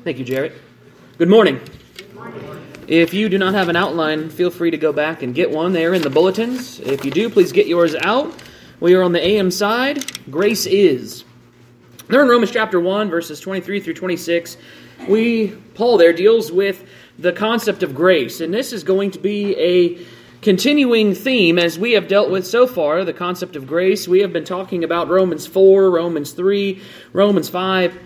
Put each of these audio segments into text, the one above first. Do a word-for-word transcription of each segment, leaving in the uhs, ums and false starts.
Thank you, Jarrett. Good morning. Good morning. If you do not have an outline, feel free to go back and get one. They are in the bulletins. If you do, please get yours out. We are on the A M side. Grace is. There in Romans chapter one, verses twenty-three through twenty-six, we Paul there deals with the concept of grace. And this is going to be a continuing theme as we have dealt with so far, the concept of grace. We have been talking about Romans four, Romans three, Romans five.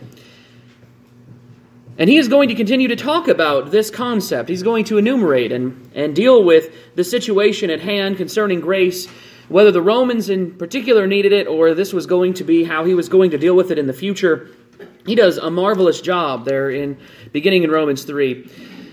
And he is going to continue to talk about this concept. He's going to enumerate and, and deal with the situation at hand concerning grace, whether the Romans in particular needed it or this was going to be how he was going to deal with it in the future. He does a marvelous job there in beginning in Romans three.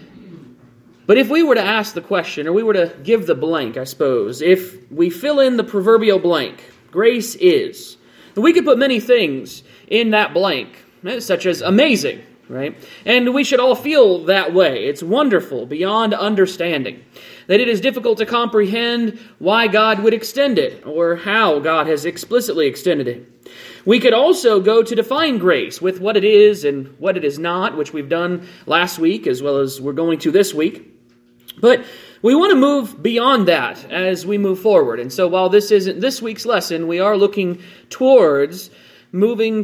But if we were to ask the question, or we were to give the blank, I suppose, if we fill in the proverbial blank, grace is, we could put many things in that blank, such as amazing. Right? And we should all feel that way. It's wonderful, beyond understanding. That it is difficult to comprehend why God would extend it, or how God has explicitly extended it. We could also go to define grace with what it is and what it is not, which we've done last week, as well as we're going to this week. But we want to move beyond that as we move forward. And so while this isn't this week's lesson, we are looking towards moving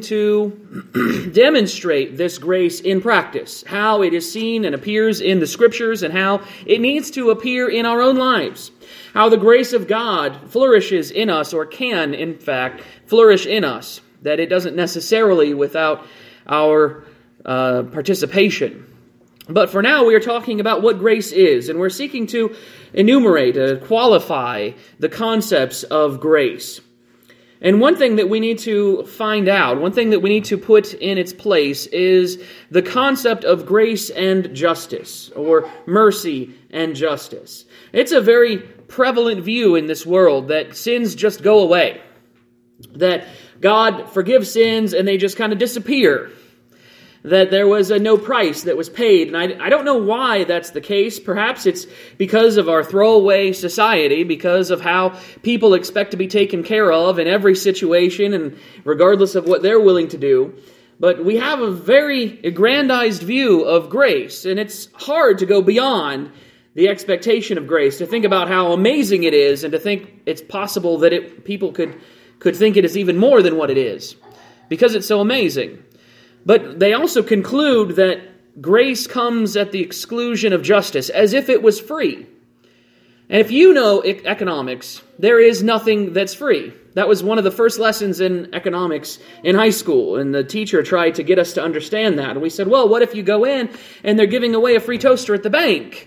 to demonstrate this grace in practice, how it is seen and appears in the Scriptures, and how it needs to appear in our own lives. How the grace of God flourishes in us, or can, in fact, flourish in us, that it doesn't necessarily without our uh, participation. But for now, we are talking about what grace is, and we're seeking to enumerate, uh, qualify the concepts of grace. And one thing that we need to find out, one thing that we need to put in its place is the concept of grace and justice, or mercy and justice. It's a very prevalent view in this world that sins just go away, that God forgives sins and they just kind of disappear, that there was a no price that was paid. And I, I don't know why that's the case. Perhaps it's because of our throwaway society, because of how people expect to be taken care of in every situation, and regardless of what they're willing to do. But we have a very aggrandized view of grace, and it's hard to go beyond the expectation of grace, to think about how amazing it is, and to think it's possible that it, people could, could think it is even more than what it is, because it's so amazing. But they also conclude that grace comes at the exclusion of justice, as if it was free. And if you know economics, there is nothing that's free. That was one of the first lessons in economics in high school, and the teacher tried to get us to understand that. And we said, well, what if you go in and they're giving away a free toaster at the bank?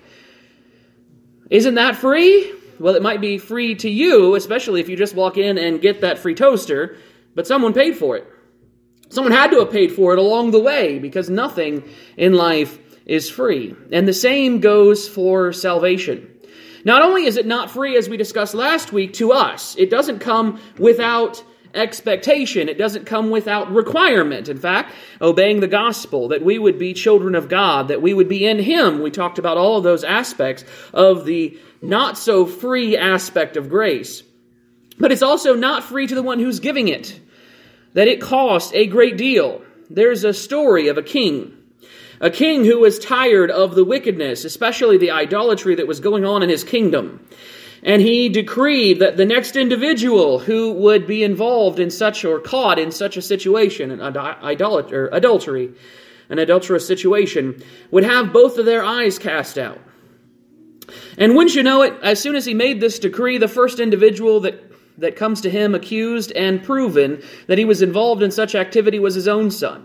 Isn't that free? Well, it might be free to you, especially if you just walk in and get that free toaster, but someone paid for it. Someone had to have paid for it along the way, because nothing in life is free. And the same goes for salvation. Not only is it not free, as we discussed last week, to us, it doesn't come without expectation. It doesn't come without requirement. In fact, obeying the gospel, that we would be children of God, that we would be in Him. We talked about all of those aspects of the not so free aspect of grace. But it's also not free to the one who's giving it, that it cost a great deal. There's a story of a king. A king who was tired of the wickedness, especially the idolatry that was going on in his kingdom. And he decreed that the next individual who would be involved in such, or caught in such a situation, an idolat- or adultery, an adulterous situation, would have both of their eyes cast out. And wouldn't you know it, as soon as he made this decree, the first individual that that comes to him accused and proven that he was involved in such activity was his own son.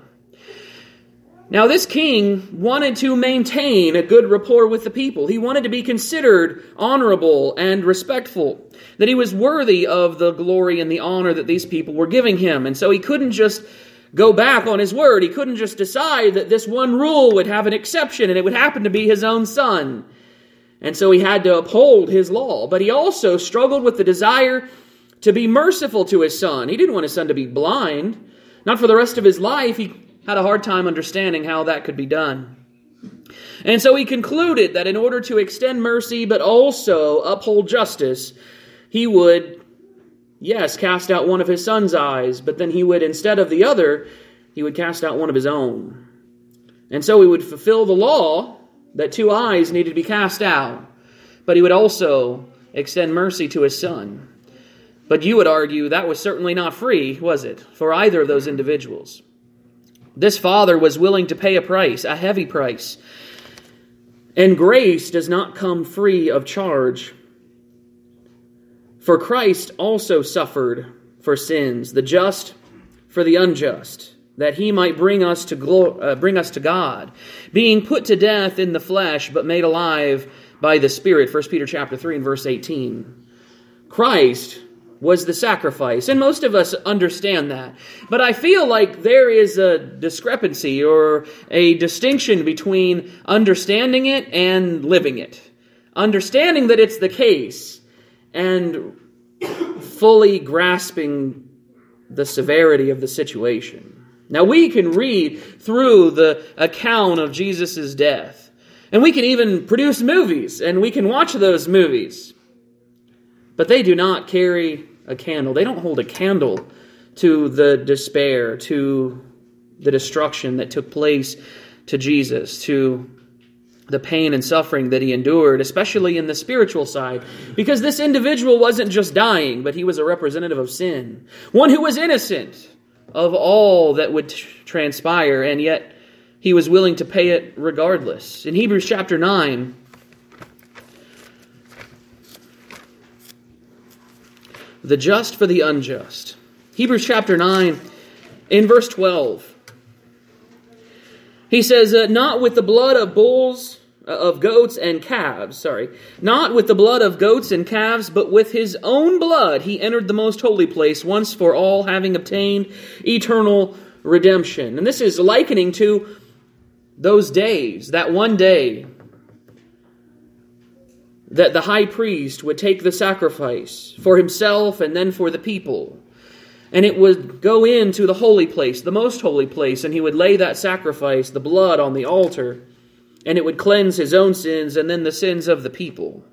Now, this king wanted to maintain a good rapport with the people. He wanted to be considered honorable and respectful, that he was worthy of the glory and the honor that these people were giving him. And so he couldn't just go back on his word. He couldn't just decide that this one rule would have an exception, and it would happen to be his own son. And so he had to uphold his law. But he also struggled with the desire to be merciful to his son. He didn't want his son to be blind. Not for the rest of his life. He had a hard time understanding how that could be done. And so he concluded that in order to extend mercy but also uphold justice, he would, yes, cast out one of his son's eyes, but then he would, instead of the other, he would cast out one of his own. And so he would fulfill the law that two eyes needed to be cast out. But he would also extend mercy to his son. But you would argue that was certainly not free, was it, for either of those individuals? This father was willing to pay a price, a heavy price. And grace does not come free of charge. For Christ also suffered for sins, the just for the unjust, that he might bring us to glo- uh, bring us to God, being put to death in the flesh, but made alive by the Spirit. First Peter chapter three and verse eighteen. Christ was the sacrifice, and most of us understand that. But I feel like there is a discrepancy or a distinction between understanding it and living it. Understanding that it's the case and fully grasping the severity of the situation. Now we can read through the account of Jesus' death, and we can even produce movies, and we can watch those movies. But they do not carry a candle. They don't hold a candle to the despair, to the destruction that took place to Jesus, to the pain and suffering that he endured, especially in the spiritual side. Because this individual wasn't just dying, but he was a representative of sin. One who was innocent of all that would transpire, and yet he was willing to pay it regardless. In Hebrews chapter nine, the just for the unjust. Hebrews chapter nine, in verse twelve. He says, uh, not with the blood of bulls, uh, of goats and calves, sorry. Not with the blood of goats and calves, but with his own blood he entered the most holy place once for all, having obtained eternal redemption. And this is likening to those days, that one day that the high priest would take the sacrifice for himself and then for the people. And it would go into the holy place, the most holy place, and he would lay that sacrifice, the blood, on the altar, and it would cleanse his own sins and then the sins of the people.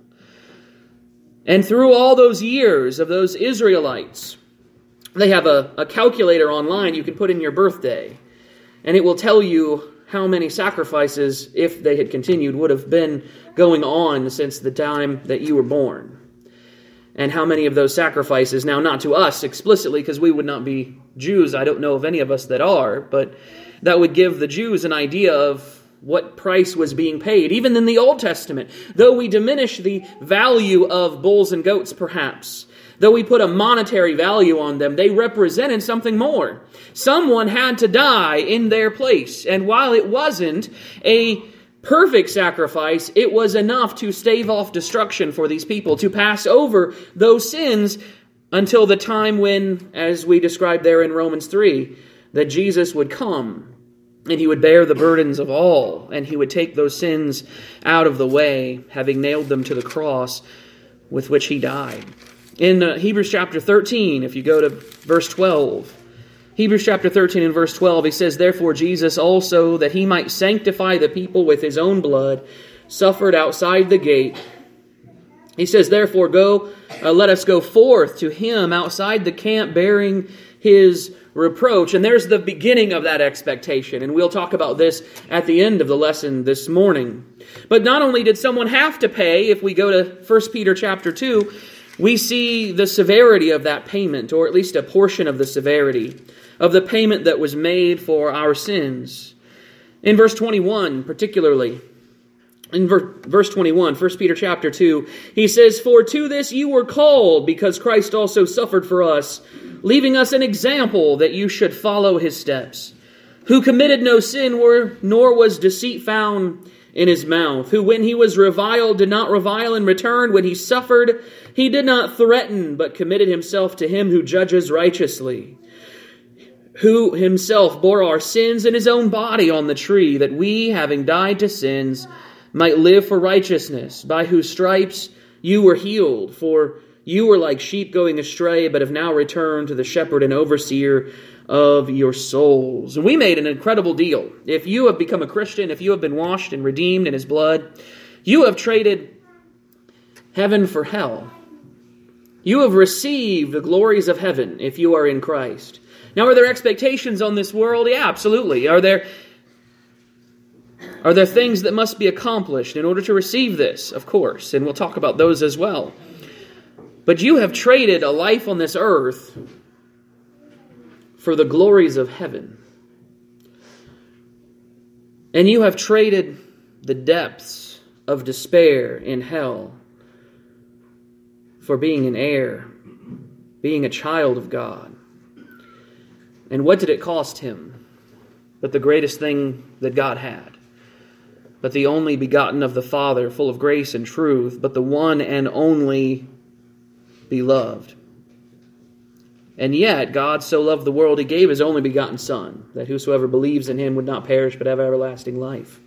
And through all those years of those Israelites, they have a, a calculator online you can put in your birthday, and it will tell you how many sacrifices, if they had continued, would have been going on since the time that you were born. And how many of those sacrifices, now not to us explicitly, because we would not be Jews, I don't know of any of us that are, but that would give the Jews an idea of what price was being paid, even in the Old Testament. Though we diminish the value of bulls and goats, perhaps, though we put a monetary value on them, they represented something more. Someone had to die in their place. And while it wasn't a perfect sacrifice, it was enough to stave off destruction for these people, to pass over those sins until the time when, as we described there in Romans three, that Jesus would come and he would bear the burdens of all, and he would take those sins out of the way, having nailed them to the cross with which he died. In uh, Hebrews chapter thirteen, if you go to verse twelve, Hebrews chapter thirteen and verse twelve, he says, therefore Jesus also, that he might sanctify the people with his own blood, suffered outside the gate. He says, therefore go, uh, let us go forth to him outside the camp, bearing his reproach. And there's the beginning of that expectation. And we'll talk about this at the end of the lesson this morning. But not only did someone have to pay, if we go to First Peter chapter two, we see the severity of that payment, or at least a portion of the severity of the payment that was made for our sins. In verse twenty-one, particularly, in ver- verse twenty-one, First Peter chapter two, he says, for to this you were called, because Christ also suffered for us, leaving us an example that you should follow his steps, who committed no sin, nor was deceit found in his mouth, who when he was reviled did not revile in return, when he suffered he did not threaten, but committed himself to him who judges righteously, who himself bore our sins in his own body on the tree, that we, having died to sins, might live for righteousness, by whose stripes you were healed. For you were like sheep going astray, but have now returned to the shepherd and overseer of your souls. And we made an incredible deal. If you have become a Christian, if you have been washed and redeemed in his blood, you have traded heaven for hell. You have received the glories of heaven if you are in Christ. Now, are there expectations on this world? Yeah, absolutely. Are there Are there things that must be accomplished in order to receive this? Of course, and we'll talk about those as well. But you have traded a life on this earth for the glories of heaven. And you have traded the depths of despair in hell for being an heir, being a child of God. And what did it cost him? But the greatest thing that God had. But the only begotten of the Father, full of grace and truth, but the one and only beloved. And yet, God so loved the world, He gave His only begotten Son, that whosoever believes in Him would not perish, but have everlasting life.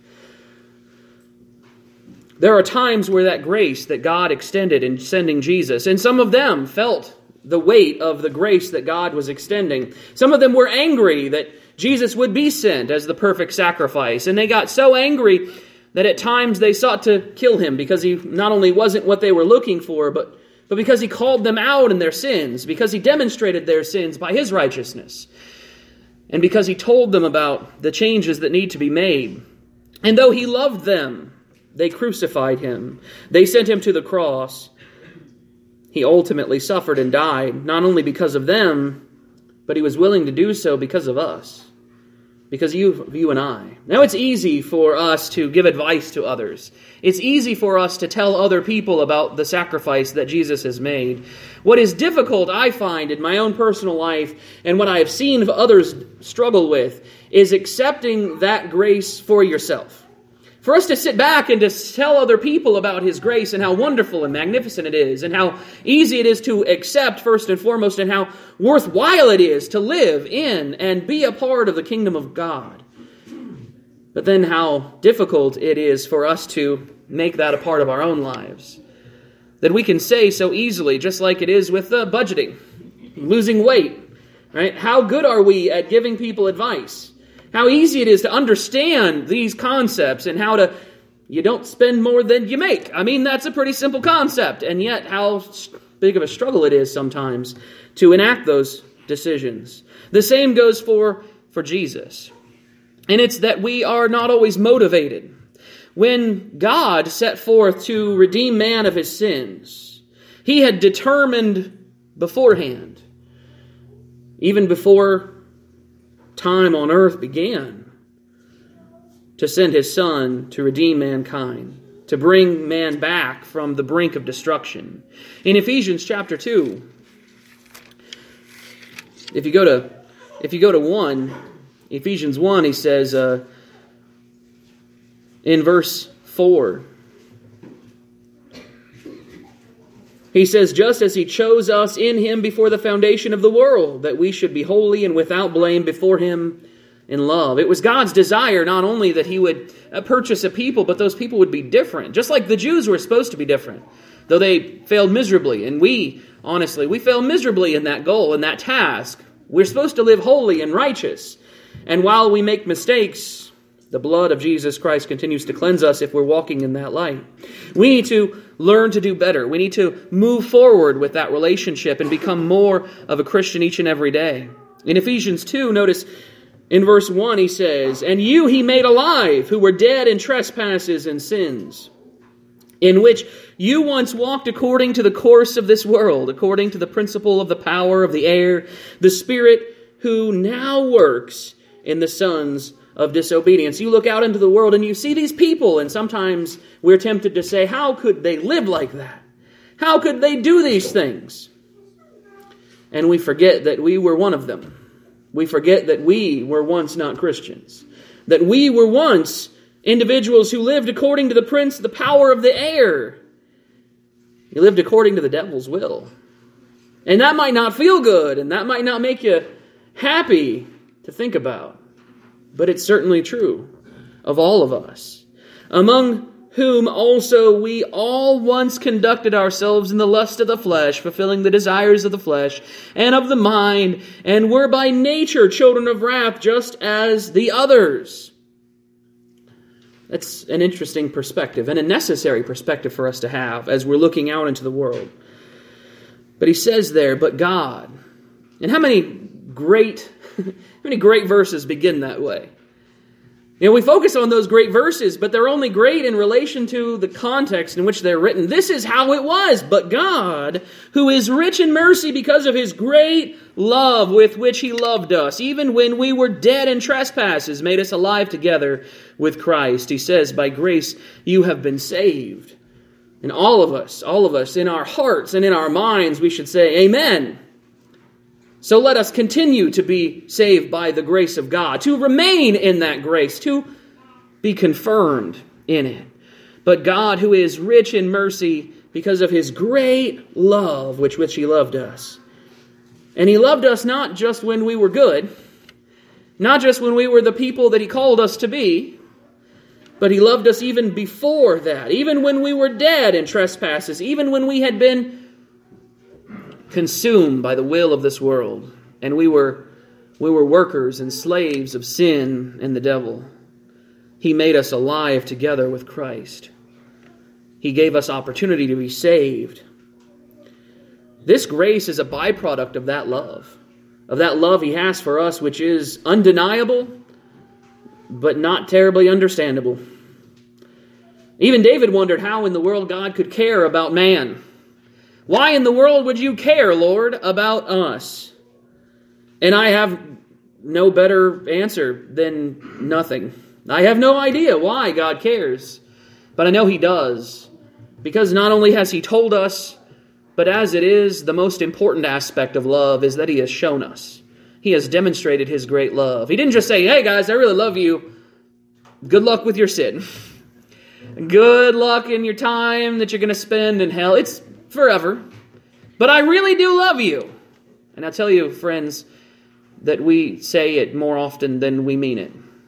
There are times where that grace that God extended in sending Jesus, and some of them felt the weight of the grace that God was extending. Some of them were angry that Jesus would be sent as the perfect sacrifice, and they got so angry that at times they sought to kill Him because He not only wasn't what they were looking for, but But because He called them out in their sins, because He demonstrated their sins by His righteousness, and because He told them about the changes that need to be made. And though He loved them, they crucified Him. They sent Him to the cross. He ultimately suffered and died, not only because of them, but He was willing to do so because of us. Because of you, you and I. Now it's easy for us to give advice to others. It's easy for us to tell other people about the sacrifice that Jesus has made. What is difficult, I find, in my own personal life, and what I have seen others struggle with, is accepting that grace for yourself. For us to sit back and to tell other people about His grace and how wonderful and magnificent it is, and how easy it is to accept first and foremost, and how worthwhile it is to live in and be a part of the kingdom of God. But then how difficult it is for us to make that a part of our own lives. That we can say so easily, just like it is with uh, budgeting, losing weight, right? How good are we at giving people advice? How easy it is to understand these concepts and how to, you don't spend more than you make. I mean, that's a pretty simple concept. And yet how big of a struggle it is sometimes to enact those decisions. The same goes for, for Jesus. And it's that we are not always motivated. When God set forth to redeem man of his sins, He had determined beforehand, even before time on earth began, to send His Son to redeem mankind, to bring man back from the brink of destruction. In Ephesians chapter two, if you go to if you go to one, Ephesians one, he says uh, in verse four, he says, just as He chose us in Him before the foundation of the world, that we should be holy and without blame before Him in love. It was God's desire not only that He would purchase a people, but those people would be different. Just like the Jews were supposed to be different, though they failed miserably. And we, honestly, we failed miserably in that goal, in that task. We're supposed to live holy and righteous. And while we make mistakes, the blood of Jesus Christ continues to cleanse us if we're walking in that light. We need to learn to do better. We need to move forward with that relationship and become more of a Christian each and every day. In Ephesians two, notice in verse one, he says, and you He made alive, who were dead in trespasses and sins, in which you once walked according to the course of this world, according to the principle of the power of the air, the Spirit who now works in the sons of disobedience. You look out into the world and you see these people, and sometimes we're tempted to say, how could they live like that? How could they do these things? And we forget that we were one of them. We forget that we were once not Christians. That we were once individuals who lived according to the prince, the power of the air. You lived according to the devil's will. And that might not feel good, and that might not make you happy to think about. But it's certainly true of all of us. Among whom also we all once conducted ourselves in the lust of the flesh, fulfilling the desires of the flesh and of the mind, and were by nature children of wrath, just as the others. That's an interesting perspective, and a necessary perspective for us to have as we're looking out into the world. But he says there, but God. And how many great, how many great verses begin that way? You know, we focus on those great verses, but they're only great in relation to the context in which they're written. This is how it was. But God, who is rich in mercy because of His great love with which He loved us, even when we were dead in trespasses, made us alive together with Christ. He says, by grace you have been saved. And all of us, all of us, in our hearts and in our minds, we should say, Amen. So let us continue to be saved by the grace of God, to remain in that grace, to be confirmed in it. But God, who is rich in mercy because of His great love with which He loved us. And He loved us not just when we were good, not just when we were the people that He called us to be, but He loved us even before that, even when we were dead in trespasses, even when we had been consumed by the will of this world, and we were we were workers and slaves of sin and the devil. He made us alive together with Christ. He gave us opportunity to be saved. This grace is a byproduct of that love, of that love He has for us, which is undeniable, but not terribly understandable. Even David wondered how in the world God could care about man. Why in the world would you care, Lord, about us? And I have no better answer than nothing. I have no idea why God cares, but I know He does. Because not only has He told us, but as it is, the most important aspect of love is that He has shown us. He has demonstrated His great love. He didn't just say, hey guys, I really love you. Good luck with your sin. Good luck in your time that you're going to spend in hell. It's forever. But I really do love you. And I tell you, friends, that we say it more often than we mean it.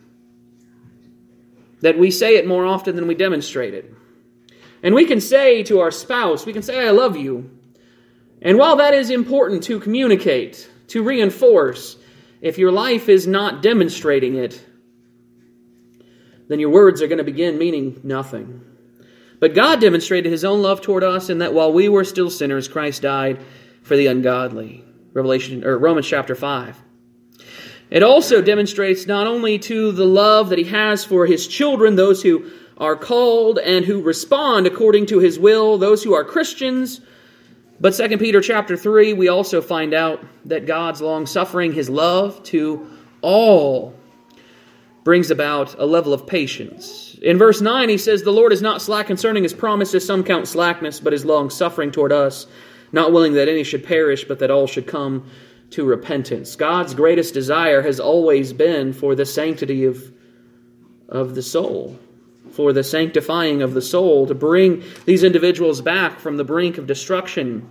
That we say it more often than we demonstrate it. And we can say to our spouse, we can say, I love you. And while that is important to communicate, to reinforce, if your life is not demonstrating it, then your words are going to begin meaning nothing. But God demonstrated His own love toward us in that while we were still sinners, Christ died for the ungodly. Revelation or Romans chapter five. It also demonstrates not only to the love that He has for His children, those who are called and who respond according to His will, those who are Christians, but Second Peter chapter three, we also find out that God's long-suffering, His love to all, brings about a level of patience. In verse nine, he says, the Lord is not slack concerning His promise, as some count slackness, but is long-suffering toward us, not willing that any should perish, but that all should come to repentance. God's greatest desire has always been for the sanctity of, of the soul, for the sanctifying of the soul, to bring these individuals back from the brink of destruction.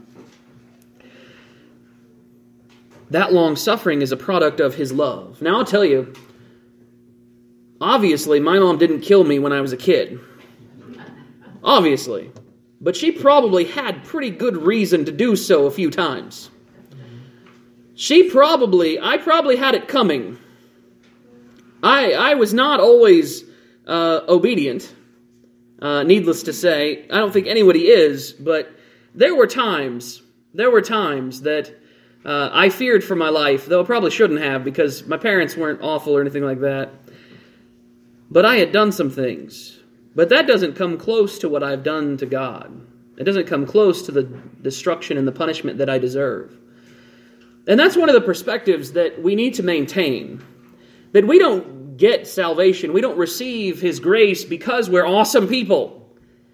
That long-suffering is a product of His love. Now I'll tell you, obviously, my mom didn't kill me when I was a kid. Obviously. But she probably had pretty good reason to do so a few times. She probably, I probably had it coming. I I was not always uh, obedient, uh, needless to say. I don't think anybody is, but there were times, there were times that uh, I feared for my life, though I probably shouldn't have because my parents weren't awful or anything like that. But I had done some things. But that doesn't come close to what I've done to God. It doesn't come close to the destruction and the punishment that I deserve. And that's one of the perspectives that we need to maintain. That we don't get salvation, we don't receive His grace because we're awesome people.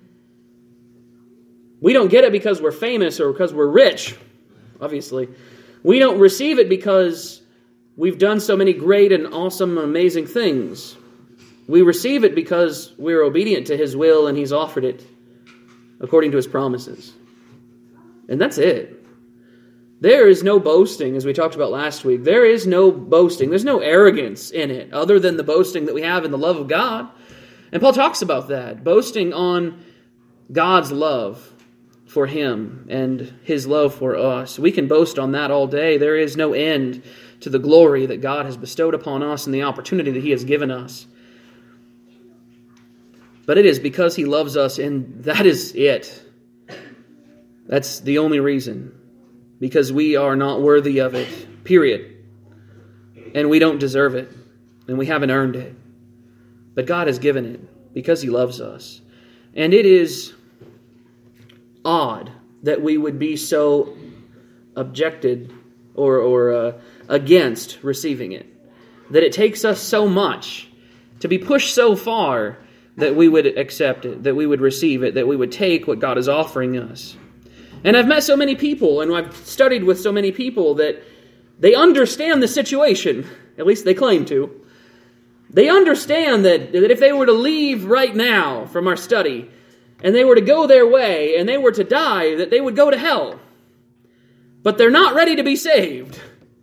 We don't get it because we're famous or because we're rich, obviously. We don't receive it because we've done so many great and awesome, amazing things. We receive it because we're obedient to His will and He's offered it according to His promises. And that's it. There is no boasting, as we talked about last week. There is no boasting. There's no arrogance in it, other than the boasting that we have in the love of God. And Paul talks about that, boasting on God's love for Him and His love for us. We can boast on that all day. There is no end to the glory that God has bestowed upon us and the opportunity that He has given us. But it is because He loves us, and that is it. That's the only reason. Because we are not worthy of it, period. And we don't deserve it, and we haven't earned it. But God has given it because He loves us. And it is odd that we would be so objected or, or uh, against receiving it. That it takes us so much to be pushed so far that we would accept it, that we would receive it, that we would take what God is offering us. And I've met so many people, and I've studied with so many people that they understand the situation, at least they claim to. They understand that, that if they were to leave right now from our study, and they were to go their way, and they were to die, that they would go to hell. But they're not ready to be saved.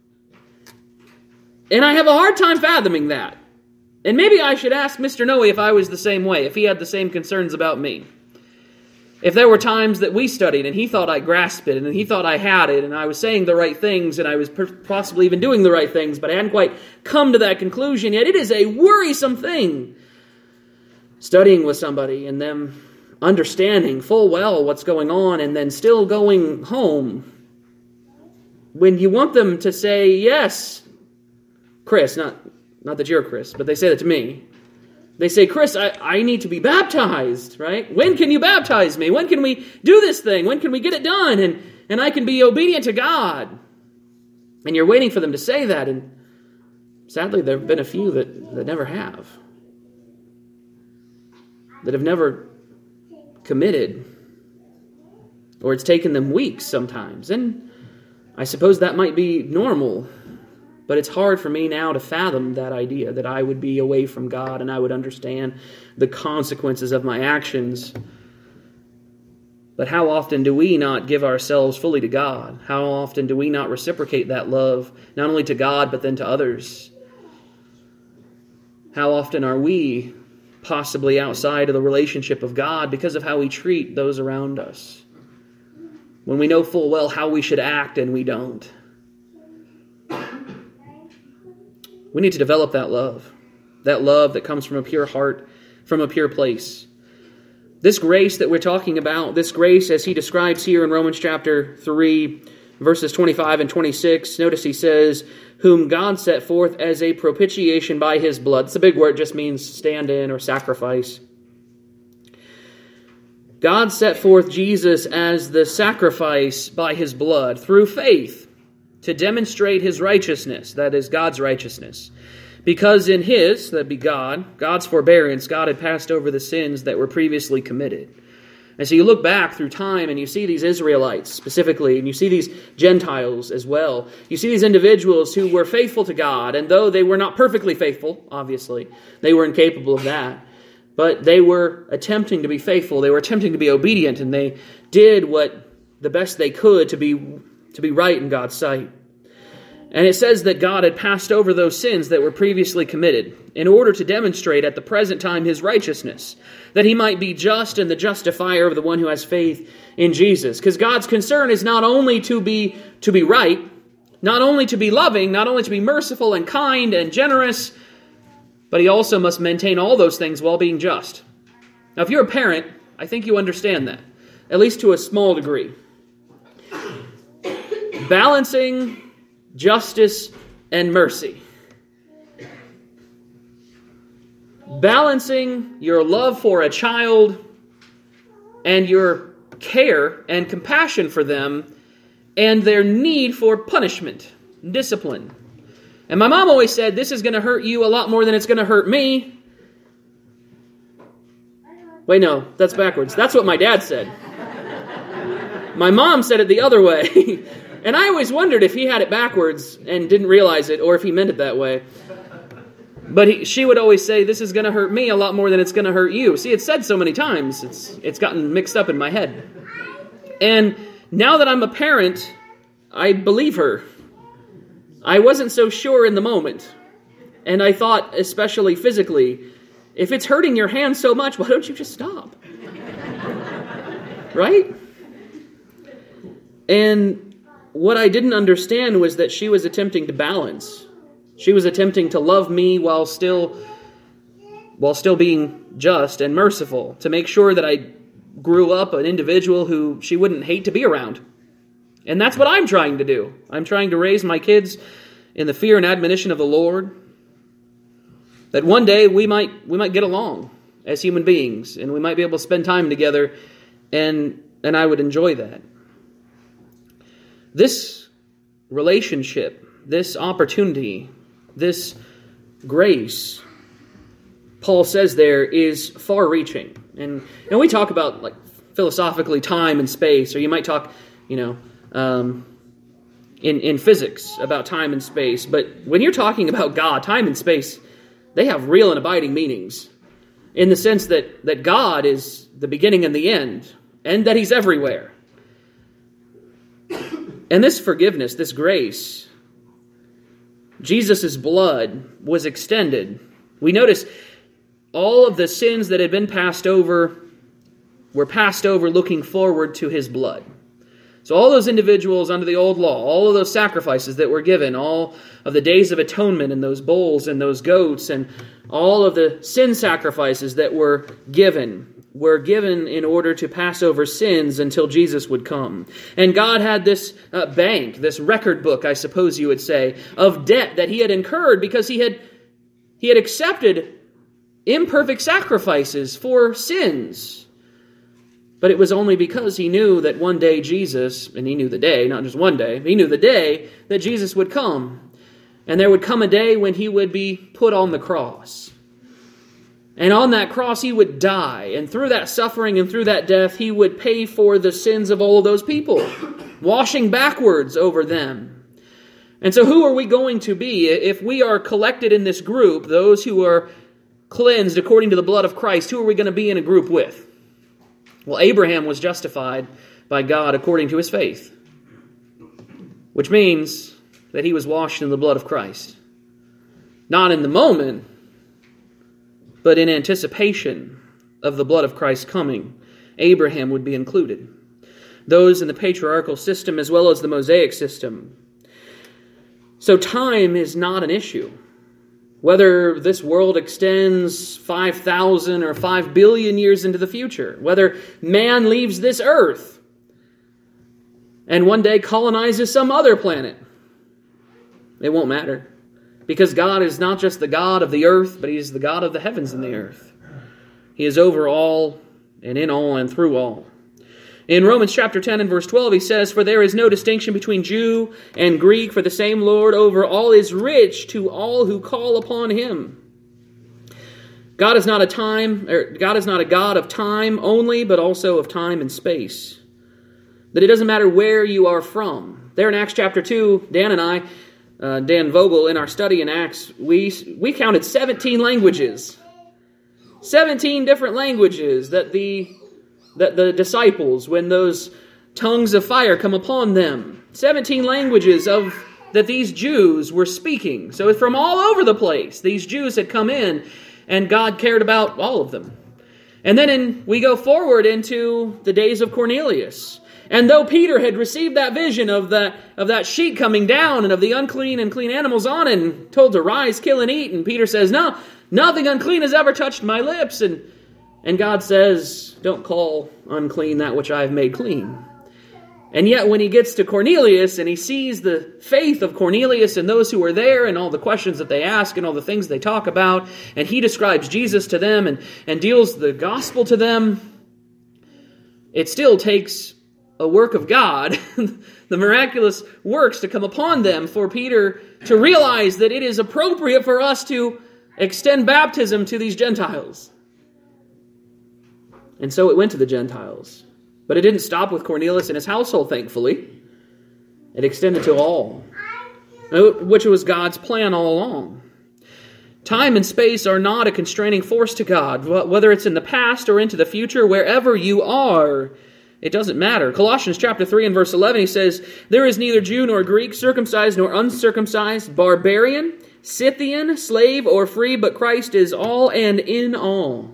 And I have a hard time fathoming that. And maybe I should ask Mister Noe if I was the same way, if he had the same concerns about me. If there were times that we studied and he thought I grasped it and he thought I had it and I was saying the right things and I was per- possibly even doing the right things, but I hadn't quite come to that conclusion yet. It is a worrisome thing studying with somebody and them understanding full well what's going on and then still going home when you want them to say, yes, Chris, not, not that you're Chris, but they say that to me. They say, Chris, I, I need to be baptized, right? When can you baptize me? When can we do this thing? When can we get it done? And, and I can be obedient to God. And you're waiting for them to say that. And sadly, there have been a few that, that never have. That have never committed. Or it's taken them weeks sometimes. And I suppose that might be normal. But it's hard for me now to fathom that idea, that I would be away from God and I would understand the consequences of my actions. But how often do we not give ourselves fully to God? How often do we not reciprocate that love, not only to God, but then to others? How often are we possibly outside of the relationship of God because of how we treat those around us? When we know full well how we should act and we don't. We need to develop that love. That love that comes from a pure heart, from a pure place. This grace that we're talking about, this grace as he describes here in Romans chapter three, verses twenty-five and twenty-six, notice he says, whom God set forth as a propitiation by his blood. It's a big word, it just means stand in or sacrifice. God set forth Jesus as the sacrifice by his blood through faith, to demonstrate his righteousness, that is God's righteousness. Because in his, that be God, God's forbearance, God had passed over the sins that were previously committed. And so you look back through time and you see these Israelites specifically, and you see these Gentiles as well. You see these individuals who were faithful to God, and though they were not perfectly faithful, obviously, they were incapable of that, but they were attempting to be faithful, they were attempting to be obedient, and they did what the best they could to be to be right in God's sight. And it says that God had passed over those sins that were previously committed in order to demonstrate at the present time his righteousness, that he might be just and the justifier of the one who has faith in Jesus. Because God's concern is not only to be to be right, not only to be loving, not only to be merciful and kind and generous, but he also must maintain all those things while being just. Now, if you're a parent, I think you understand that, at least to a small degree. Balancing justice and mercy. Balancing your love for a child and your care and compassion for them and their need for punishment, discipline. And my mom always said, this is going to hurt you a lot more than it's going to hurt me. Wait, no, that's backwards. That's what my dad said. My mom said it the other way. And I always wondered if he had it backwards and didn't realize it, or if he meant it that way. But he, she would always say, this is going to hurt me a lot more than it's going to hurt you. See, it's said so many times, it's it's gotten mixed up in my head. And now that I'm a parent, I believe her. I wasn't so sure in the moment. And I thought, especially physically, if it's hurting your hand so much, why don't you just stop? Right? And what I didn't understand was that she was attempting to balance. She was attempting to love me while still, while still being just and merciful, to make sure that I grew up an individual who she wouldn't hate to be around. And that's what I'm trying to do. I'm trying to raise my kids in the fear and admonition of the Lord. That one day we might we might get along as human beings, and we might be able to spend time together, and and I would enjoy that. This relationship, this opportunity, this grace, Paul says there, is far-reaching. And and we talk about, like, philosophically time and space, or you might talk, you know, um, in, in physics about time and space. But when you're talking about God, time and space, they have real and abiding meanings, in the sense that, that God is the beginning and the end, and that He's everywhere. And this forgiveness, this grace, Jesus' blood was extended. We notice all of the sins that had been passed over were passed over looking forward to His blood. So all those individuals under the old law, all of those sacrifices that were given, all of the days of atonement and those bulls and those goats and all of the sin sacrifices that were given, were given in order to pass over sins until Jesus would come. And God had this uh, bank, this record book, I suppose you would say, of debt that He had incurred because He had, he had accepted imperfect sacrifices for sins. But it was only because He knew that one day Jesus, and He knew the day, not just one day, He knew the day that Jesus would come. And there would come a day when He would be put on the cross. And on that cross He would die. And through that suffering and through that death, He would pay for the sins of all of those people, washing backwards over them. And so who are we going to be if we are collected in this group, those who are cleansed according to the blood of Christ? Who are we going to be in a group with? Well, Abraham was justified by God according to his faith, which means that he was washed in the blood of Christ. Not in the moment, but in anticipation of the blood of Christ coming, Abraham would be included. Those in the patriarchal system as well as the Mosaic system. So time is not an issue. Whether this world extends five thousand or five billion years into the future, whether man leaves this earth and one day colonizes some other planet, it won't matter. Because God is not just the God of the earth, but He is the God of the heavens and the earth. He is over all and in all and through all. In Romans chapter ten and verse twelve, he says, "For there is no distinction between Jew and Greek, for the same Lord over all is rich to all who call upon Him." God is not a time, or God is not a God of time only, but also of time and space. That it doesn't matter where you are from. There in Acts chapter two, Dan and I, uh, Dan Vogel, in our study in Acts, we we counted seventeen languages. seventeen different languages that the that the disciples, when those tongues of fire come upon them, seventeen languages of that these Jews were speaking. So from all over the place, these Jews had come in, and God cared about all of them. And then in, we go forward into the days of Cornelius. And though Peter had received that vision of that, of that sheet coming down and of the unclean and clean animals on it, and told to rise, kill, and eat, and Peter says, "No, nothing unclean has ever touched my lips." And And God says, "Don't call unclean that which I have made clean." And yet when he gets to Cornelius and he sees the faith of Cornelius and those who are there and all the questions that they ask and all the things they talk about, and he describes Jesus to them and, and deals the gospel to them, it still takes a work of God, the miraculous works to come upon them for Peter to realize that it is appropriate for us to extend baptism to these Gentiles. And so it went to the Gentiles. But it didn't stop with Cornelius and his household, thankfully. It extended to all, which was God's plan all along. Time and space are not a constraining force to God. Whether it's in the past or into the future, wherever you are, it doesn't matter. Colossians chapter three and verse eleven, he says, "There is neither Jew nor Greek, circumcised nor uncircumcised, barbarian, Scythian, slave or free, but Christ is all and in all."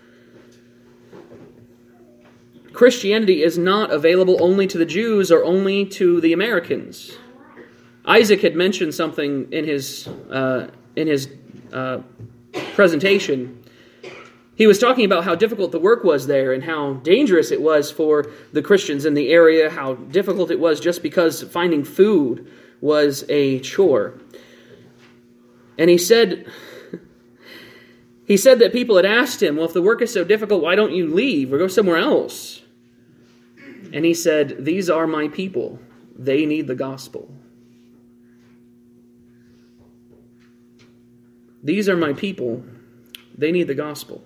Christianity is not available only to the Jews or only to the Americans. Isaac had mentioned something in his uh, in his uh, presentation. He was talking about how difficult the work was there and how dangerous it was for the Christians in the area, how difficult it was just because finding food was a chore. And he said, He said that people had asked him, well, if the work is so difficult, why don't you leave or go somewhere else? And he said, these are my people. They need the gospel. These are my people. They need the gospel.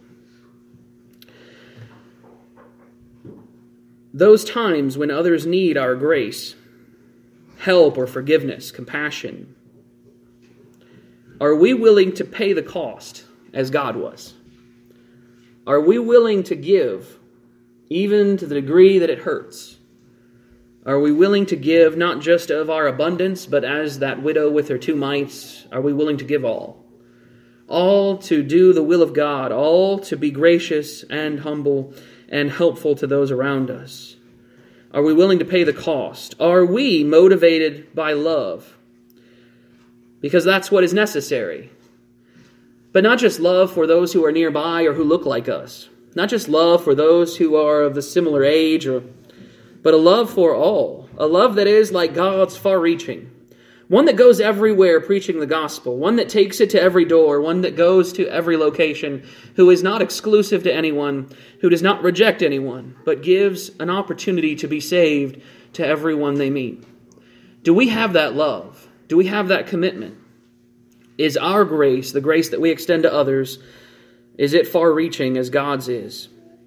Those times when others need our grace, help or forgiveness, compassion, are we willing to pay the cost as God was? Are we willing to give even to the degree that it hurts? Are we willing to give not just of our abundance, but as that widow with her two mites, are we willing to give all? All to do the will of God, all to be gracious and humble and helpful to those around us. Are we willing to pay the cost? Are we motivated by love? Because that's what is necessary. But not just love for those who are nearby or who look like us. Not just love for those who are of the similar age, or, but a love for all. A love that is like God's far-reaching. One that goes everywhere preaching the gospel. One that takes it to every door. One that goes to every location. Who is not exclusive to anyone. Who does not reject anyone. But gives an opportunity to be saved to everyone they meet. Do we have that love? Do we have that commitment? Is our grace, the grace that we extend to others, is it far-reaching as God's is?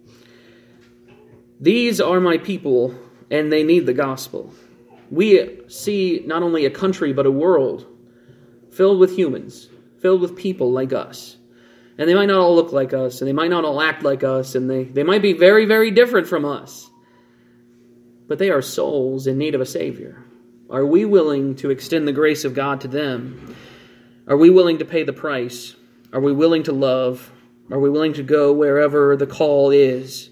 These are my people, and they need the gospel. We see not only a country, but a world filled with humans, filled with people like us. And they might not all look like us, and they might not all act like us, and they, they might be very, very different from us. But they are souls in need of a Savior. Are we willing to extend the grace of God to them? Are we willing to pay the price? Are we willing to love? Are we willing to go wherever the call is?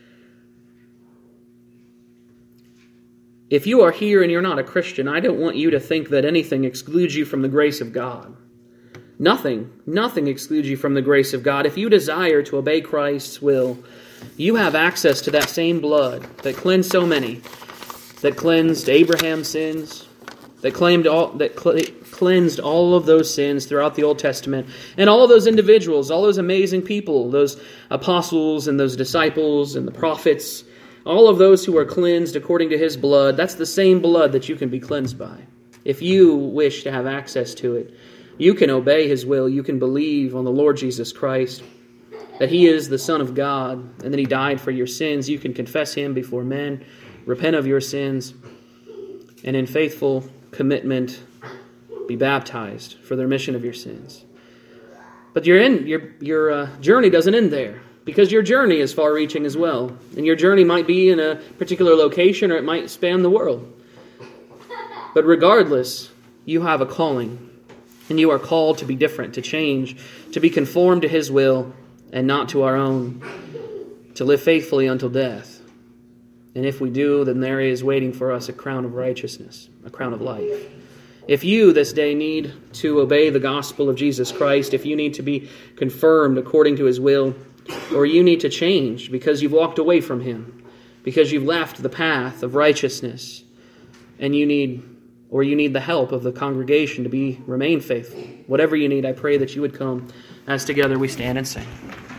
If you are here and you're not a Christian, I don't want you to think that anything excludes you from the grace of God. Nothing, nothing excludes you from the grace of God. If you desire to obey Christ's will, you have access to that same blood that cleansed so many, that cleansed Abraham's sins, that claimed all that cleansed all of those sins throughout the Old Testament, and all of those individuals, all those amazing people, those apostles and those disciples and the prophets, all of those who are cleansed according to His blood. That's the same blood that you can be cleansed by. If you wish to have access to it, you can obey His will. You can believe on the Lord Jesus Christ, that He is the Son of God, and that He died for your sins. You can confess Him before men, repent of your sins, and in faithful commitment be baptized for the remission of your sins. But your in, your your uh, journey doesn't end there, because your journey is far-reaching as well. And your journey might be in a particular location, or it might span the world. But regardless, you have a calling, and you are called to be different, to change, to be conformed to His will, and not to our own, to live faithfully until death. And if we do, then there is waiting for us a crown of righteousness, a crown of life. If you this day need to obey the gospel of Jesus Christ, if you need to be confirmed according to His will, or you need to change because you've walked away from Him, because you've left the path of righteousness, and you need, or you need the help of the congregation to be remain faithful, whatever you need, I pray that you would come as together we stand and sing.